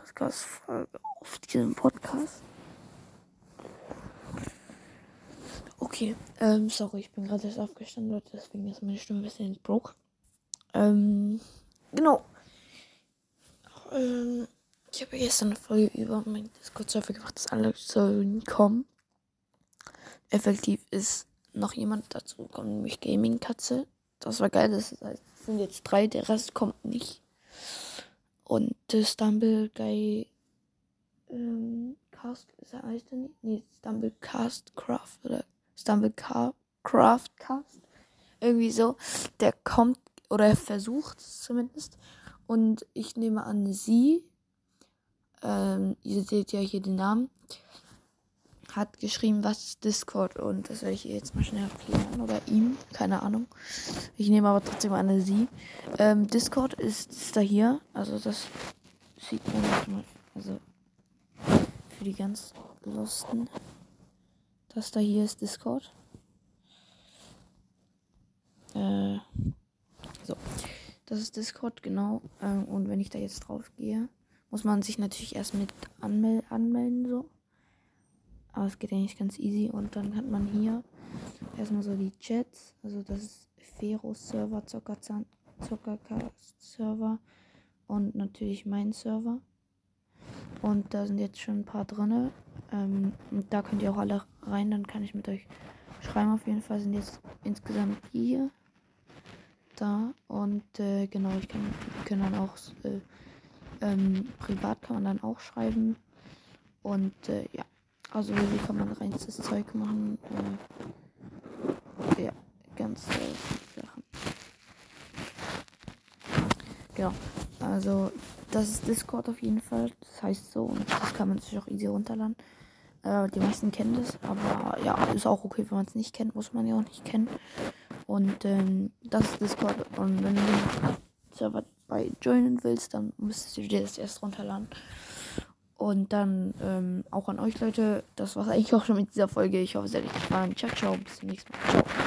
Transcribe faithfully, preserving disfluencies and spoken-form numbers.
Podcast-Folge auf diesem Podcast. Okay, ähm, sorry, ich bin gerade erst aufgestanden, Leute, deswegen ist meine Stimme ein bisschen broke. Ähm, genau. Ähm, ich habe gestern eine Folge über mein Discord-Server gemacht, dass alle sollen kommen. Effektiv ist noch jemand dazu gekommen, nämlich Gaming-Katze. Das war geil, das heißt, es sind jetzt drei, der Rest kommt nicht. Und äh, Stumble Guy ähm, Cast, ist er heißt der nicht? Nee, Stumble Cast Craft oder Stumble Car Craft Cast. Irgendwie so. Der kommt oder er versucht es zumindest. Und ich nehme an, sie, ähm, ihr seht ja hier den Namen, hat geschrieben, was ist Discord, und das werde ich ihr jetzt mal schnell erklären, oder ihm, keine Ahnung. Ich nehme aber trotzdem an sie. Ähm, Discord ist, ist da hier, also das sieht man mal, also für die ganz Losten, das da hier ist Discord. Äh, so, das ist Discord, genau. Ähm, und wenn ich da jetzt drauf gehe, muss man sich natürlich erst mit anmel- anmelden, so. Aber es geht eigentlich ganz easy. Und dann hat man hier erstmal so die Chats. Also das ist Fero-Server, Zockercast-Server und natürlich mein Server. Und da sind jetzt schon ein paar drinne. Ähm, und da könnt ihr auch alle rein. Dann kann ich mit euch schreiben. Auf jeden Fall sind jetzt insgesamt hier. Da. Und äh, genau, ich kann, wir können dann auch äh, ähm, privat kann man dann auch schreiben. Und äh, ja. Also hier kann man reinstes Zeug machen. Äh, ja, ganz äh, Sachen. Genau. Also das ist Discord auf jeden Fall. Das heißt so, und das kann man sich auch easy runterladen. Äh, die meisten kennen das, aber ja, ist auch okay, wenn man es nicht kennt, muss man ja auch nicht kennen. Und ähm, das ist Discord. Und wenn du den Server bei joinen willst, dann müsstest du dir das erst runterladen. Und dann ähm, auch an euch, Leute, das war's eigentlich auch schon mit dieser Folge. Ich hoffe, es hat euch gefallen. Ciao, ciao, bis zum nächsten Mal. Ciao.